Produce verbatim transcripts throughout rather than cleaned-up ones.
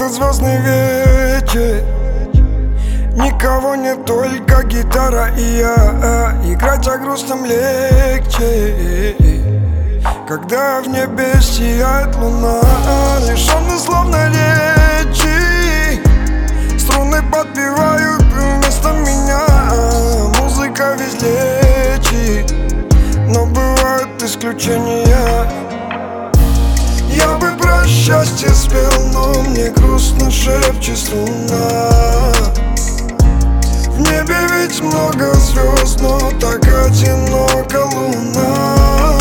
этот звездный вечер. Никого нет, только гитара и я. Играть о грустном легче, когда в небе сияет луна. Лишённый словно речи, струны подпевают вместо меня. Музыка ведь лечит, но бывают исключения. Я бы про счастье спел, но мне грустно шепчет струна. В небе ведь много звезд, но так одинока луна.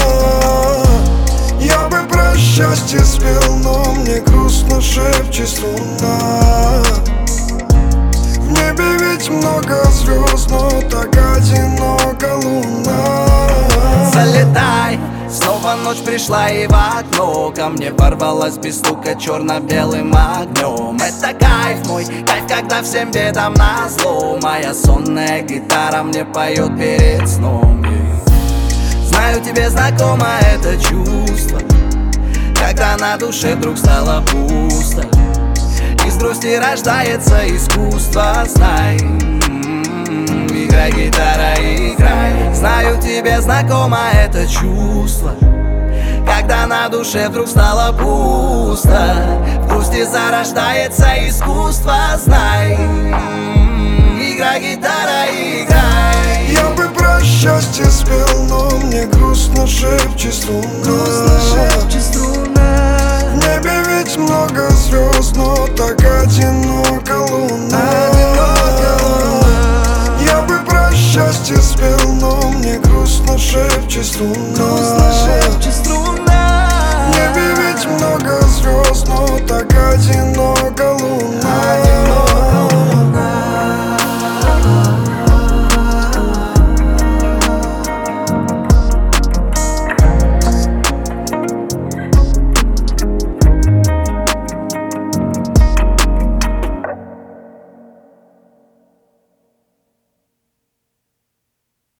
Я бы про счастье спел, но мне грустно шепчет струна. В небе ведь много звезд, но так одинока луна. Залетай, снова ночь пришла и в окно ко мне ворвалась без стука черно-белым огнем. Это кайф мой, кайф, когда всем бедам назло. Моя сонная гитара мне поет перед сном. Знаю, тебе знакомо это чувство, когда на душе вдруг стало пусто. Из грусти рождается искусство, знай. Играй, гитара, играй. Знаю, тебе знакомо это чувство, когда на душе вдруг стало пусто. В грусти зарождается искусство, знай. Играй, гитара, играй. Я бы про счастье спел, но мне грустно шепчет струна. В небе ведь много звезд, но так одинока луна. Я бы про счастье спел, но мне грустно шепчет струна.